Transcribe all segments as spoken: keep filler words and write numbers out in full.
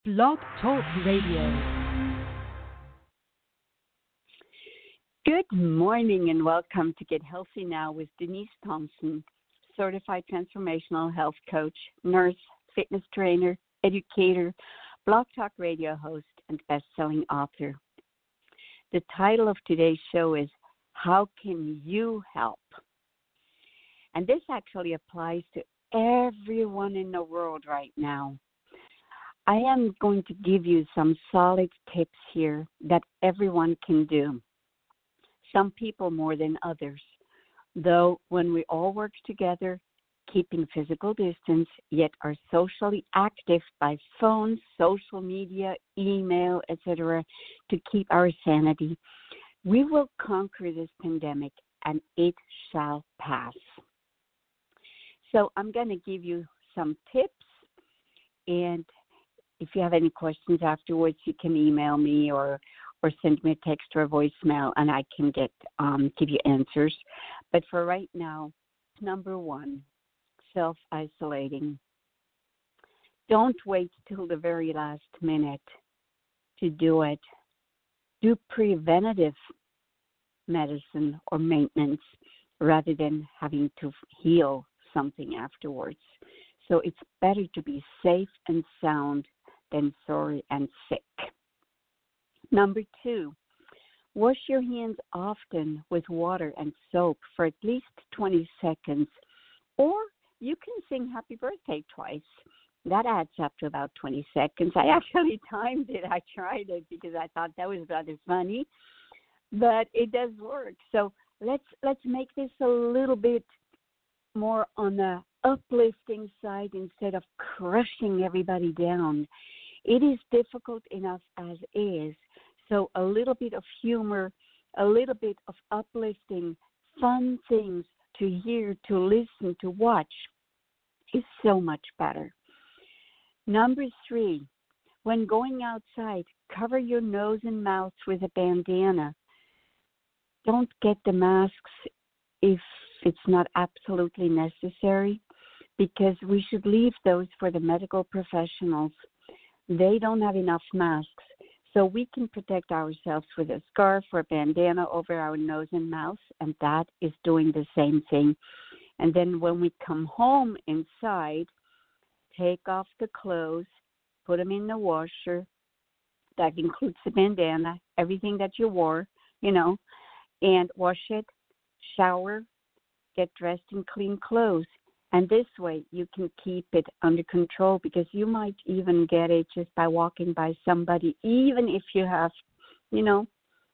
Blog Talk Radio. Good morning and welcome to Get Healthy Now with Denise Thompson, certified transformational health coach, nurse, fitness trainer, educator, Blog Talk Radio host, and best-selling author. The title of today's show is How Can You Help? And this actually applies to everyone in the world right now. I am going to give you some solid tips here that everyone can do. Some people more than others. Though when we all work together, keeping physical distance, yet are socially active by phone, social media, email, et cetera, to keep our sanity, we will conquer this pandemic and it shall pass. So I'm going to give you some tips, and if you have any questions afterwards, you can email me or or send me a text or a voicemail, and I can get um, give you answers. But for right now, number one, self-isolating. Don't wait till the very last minute to do it. Do preventative medicine or maintenance rather than having to heal something afterwards. So it's better to be safe and sound than sorry and sick. Number two, wash your hands often with water and soap for at least twenty seconds, or you can sing happy birthday twice. That adds up to about twenty seconds. I actually timed it. I tried it because I thought that was rather funny, but it does work. So let's let's make this a little bit more on the uplifting side instead of crushing everybody down. It is difficult enough as is, so a little bit of humor, a little bit of uplifting, fun things to hear, to listen, to watch is so much better. Number three, when going outside, cover your nose and mouth with a bandana. Don't get the masks if it's not absolutely necessary, because we should leave those for the medical professionals. They don't have enough masks, so we can protect ourselves with a scarf or a bandana over our nose and mouth, and that is doing the same thing. And then when we come home inside, take off the clothes, put them in the washer. That includes the bandana, everything that you wore, you know, and wash it, shower, get dressed in clean clothes. And this way you can keep it under control, because you might even get it just by walking by somebody, even if you have, you know,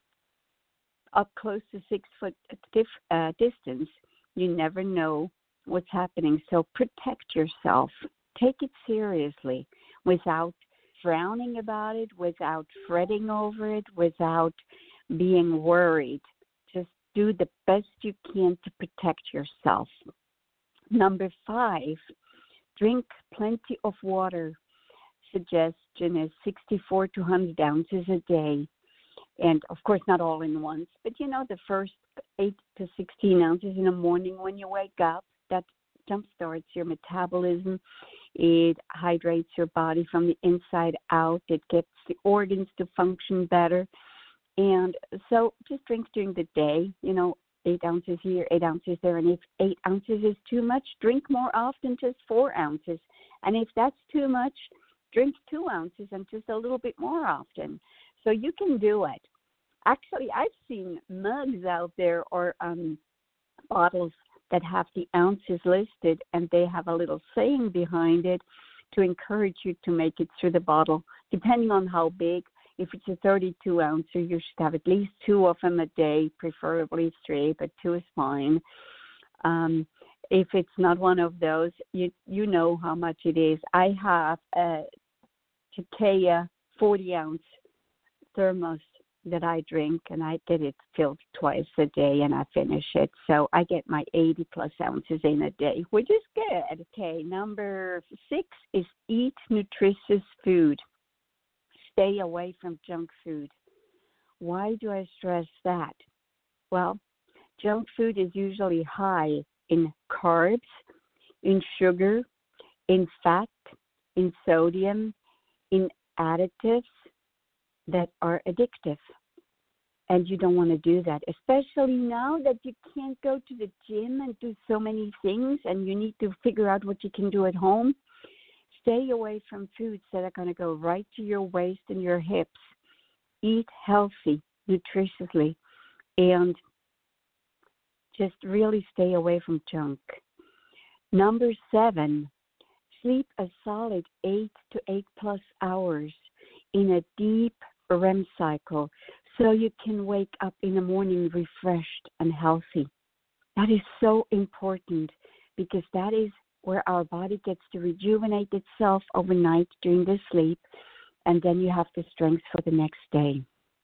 up close to six foot dif- uh, distance. You never know what's happening. So protect yourself. Take it seriously without frowning about it, without fretting over it, without being worried. Just do the best you can to protect yourself. Number five, drink plenty of water. Suggestion is sixty-four to one hundred ounces a day. And, of course, not all in once. But, you know, the first eight to sixteen ounces in the morning when you wake up, that jumpstarts your metabolism. It hydrates your body from the inside out. It gets the organs to function better. And so just drink during the day, you know, eight ounces here, eight ounces there. And if eight ounces is too much, drink more often, just four ounces. And if that's too much, drink two ounces and just a little bit more often. So you can do it. Actually, I've seen mugs out there or um, bottles that have the ounces listed, and they have a little saying behind it to encourage you to make it through the bottle, depending on how big. If it's a thirty-two ounce, you should have at least two of them a day, preferably three, but two is fine. Um, if it's not one of those, you you know how much it is. I have a Takea forty ounce thermos that I drink, and I get it filled twice a day, and I finish it. So I get my eighty plus ounces in a day, which is good. Okay, number six is eat nutritious food. Stay away from junk food. Why do I stress that? Well, junk food is usually high in carbs, in sugar, in fat, in sodium, in additives that are addictive. And you don't want to do that, especially now that you can't go to the gym and do so many things and you need to figure out what you can do at home. Stay away from foods that are going to go right to your waist and your hips. Eat healthy, nutritiously, and just really stay away from junk. Number seven, sleep a solid eight to eight plus hours in a deep R E M cycle so you can wake up in the morning refreshed and healthy. That is so important because that is where our body gets to rejuvenate itself overnight during the sleep, and then you have the strength for the next day.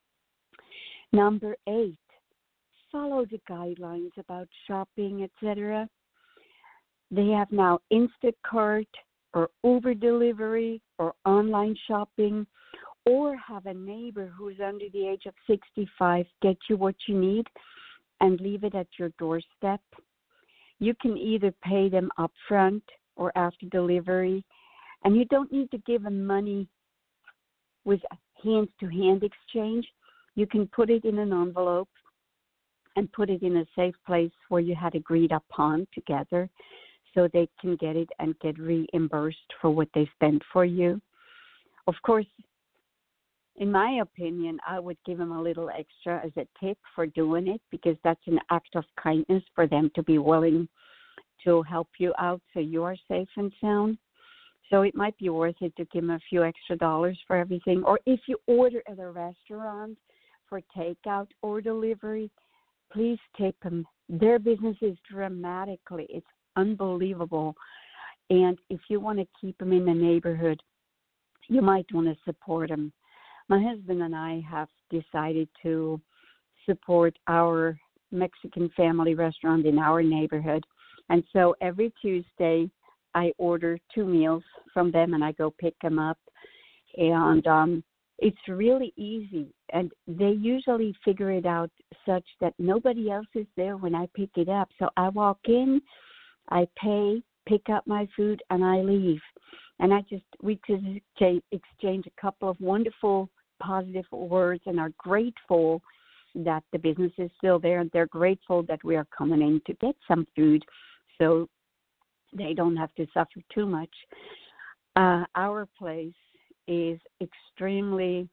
Number eight, follow the guidelines about shopping, et cetera. They have now Instacart or Uber delivery or online shopping, or have a neighbor who's under the age of sixty-five get you what you need and leave it at your doorstep. You can either pay them up front or after delivery, and you don't need to give them money with hand-to-hand exchange. You can put it in an envelope and put it in a safe place where you had agreed upon together so they can get it and get reimbursed for what they spent for you. Of course, in my opinion, I would give them a little extra as a tip for doing it because that's an act of kindness for them to be willing to help you out so you are safe and sound. So it might be worth it to give them a few extra dollars for everything. Or if you order at a restaurant for takeout or delivery, please tip them. Their business is dramatically, it's unbelievable. And if you want to keep them in the neighborhood, you might want to support them. My husband and I have decided to support our Mexican family restaurant in our neighborhood. And so every Tuesday, I order two meals from them and I go pick them up. And um, it's really easy. And they usually figure it out such that nobody else is there when I pick it up. So I walk in, I pay, pick up my food, and I leave. And I just, we just exchange a couple of wonderful, positive words and are grateful that the business is still there. And they're grateful that we are coming in to get some food so they don't have to suffer too much. Uh, our place is extremely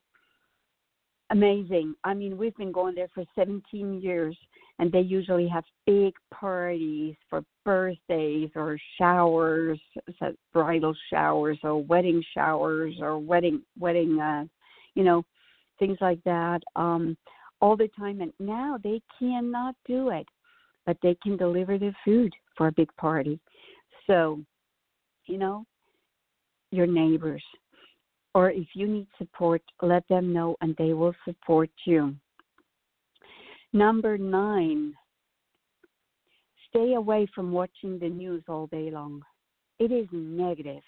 amazing. I mean, we've been going there for seventeen years, and they usually have big parties for birthdays or showers, so bridal showers or wedding showers or wedding, wedding, uh, you know, things like that um, all the time. And now they cannot do it, but they can deliver the food for a big party. So, you know, your neighbors, or if you need support, let them know and they will support you. Number nine, stay away from watching the news all day long. It is negative.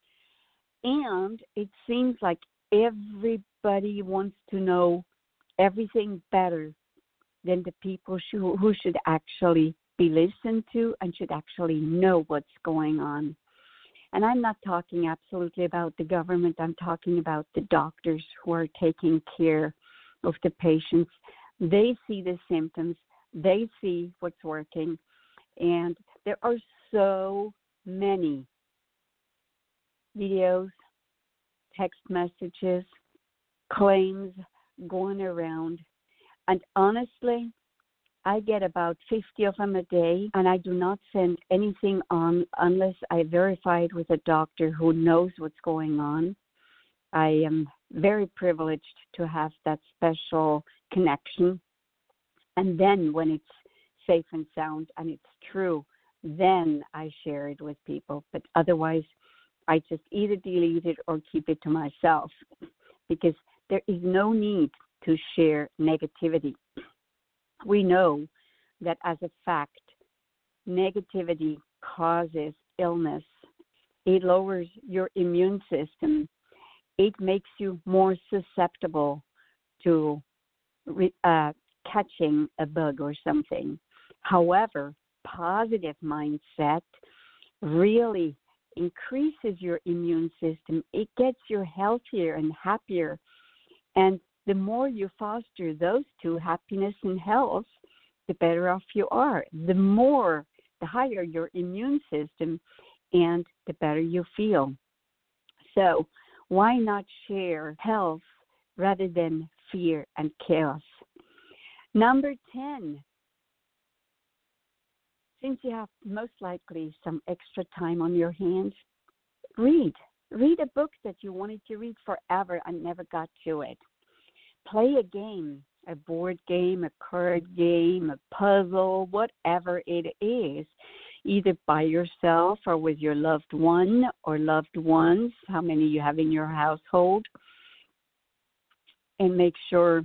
And it seems like everybody wants to know everything better than the people who, who should actually be listened to and should actually know what's going on. And I'm not talking absolutely about the government. I'm talking about the doctors who are taking care of the patients. They see the symptoms. They see what's working. And there are so many videos, text messages, claims going around. And honestly, I get about fifty of them a day, and I do not send anything on unless I verify it with a doctor who knows what's going on. I am very privileged to have that special connection. And then when it's safe and sound and it's true, then I share it with people. But otherwise, I just either delete it or keep it to myself because there is no need to share negativity. We know that as a fact, negativity causes illness. It lowers your immune system. It makes you more susceptible to uh, catching a bug or something. However, positive mindset really increases your immune system. It gets you healthier and happier. And the more you foster those two, happiness and health, the better off you are. The more, the higher your immune system, and the better you feel. So why not share health rather than fear and chaos? Number ten, since you have most likely some extra time on your hands, read. Read a book that you wanted to read forever and never got to it. Play a game, a board game, a card game, a puzzle, whatever it is, either by yourself or with your loved one or loved ones, how many you have in your household. And make sure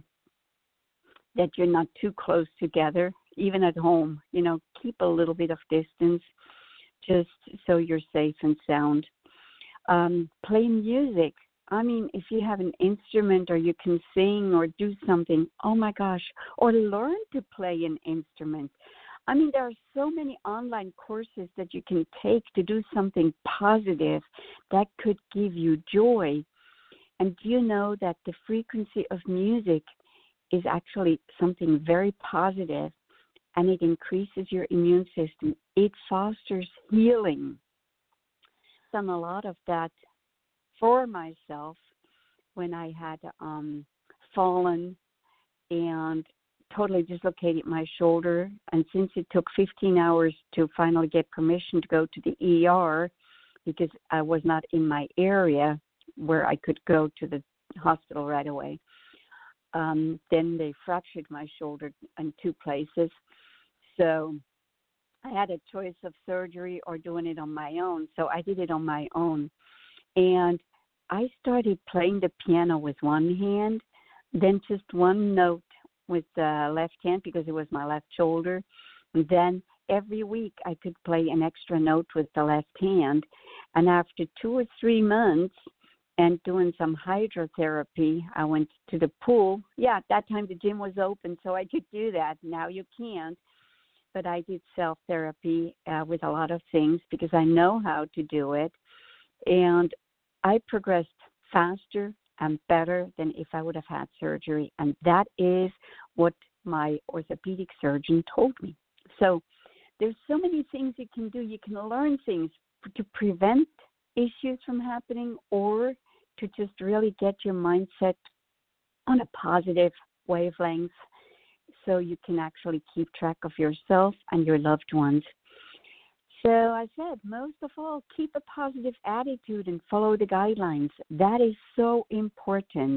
that you're not too close together, even at home. You know, keep a little bit of distance just so you're safe and sound. Um, play music. I mean, if you have an instrument or you can sing or do something, oh my gosh, or learn to play an instrument. I mean, there are so many online courses that you can take to do something positive that could give you joy. And do you know that the frequency of music is actually something very positive, and it increases your immune system. It fosters healing. I've done a lot of that for myself when I had um, fallen and totally dislocated my shoulder. And since it took fifteen hours to finally get permission to go to the E R because I was not in my area where I could go to the hospital right away, um, then they fractured my shoulder in two places. So I had a choice of surgery or doing it on my own. So I did it on my own. And I started playing the piano with one hand, then just one note with the left hand because it was my left shoulder. And then every week I could play an extra note with the left hand. And after two or three months and doing some hydrotherapy, I went to the pool. Yeah, at that time the gym was open, so I could do that. Now you can't. But I did self-therapy uh, with a lot of things because I know how to do it. And I progressed faster and better than if I would have had surgery. And that is what my orthopedic surgeon told me. So there's so many things you can do. You can learn things to prevent issues from happening or to just really get your mindset on a positive wavelength so you can actually keep track of yourself and your loved ones. So I said, most of all, keep a positive attitude and follow the guidelines. That is so important.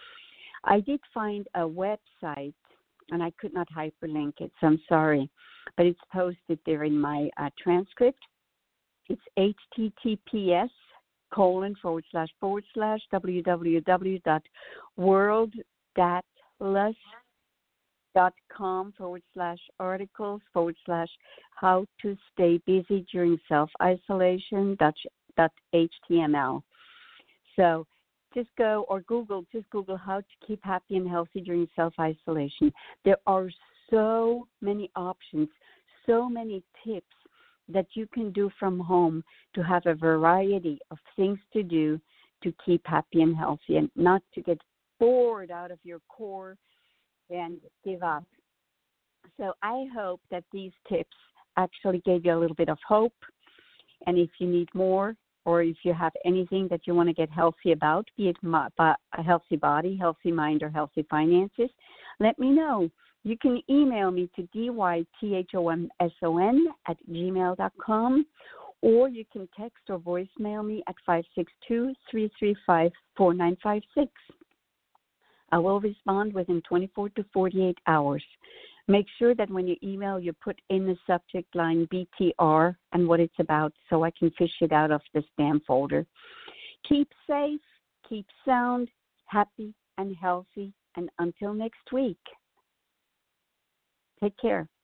I did find a website, and I could not hyperlink it, so I'm sorry, but it's posted there in my uh, transcript. It's H T T P S colon forward slash forward slash www dot world atlas dot com forward slash articles forward slash how to stay busy during self-isolation dot html. So just go or Google, just Google how to keep happy and healthy during self-isolation. There are so many options, so many tips that you can do from home to have a variety of things to do to keep happy and healthy and not to get bored out of your core and give up. So I hope that these tips actually gave you a little bit of hope. And if you need more, or if you have anything that you want to get healthy about, be it a healthy body, healthy mind, or healthy finances, let me know. You can email me to dythomson at gmail dot com, or you can text or voicemail me at five six two, three three five, four nine five six. I will respond within twenty-four to forty-eight hours. Make sure that when you email, you put in the subject line B T R and what it's about so I can fish it out of the spam folder. Keep safe, keep sound, happy, and healthy. And until next week, take care.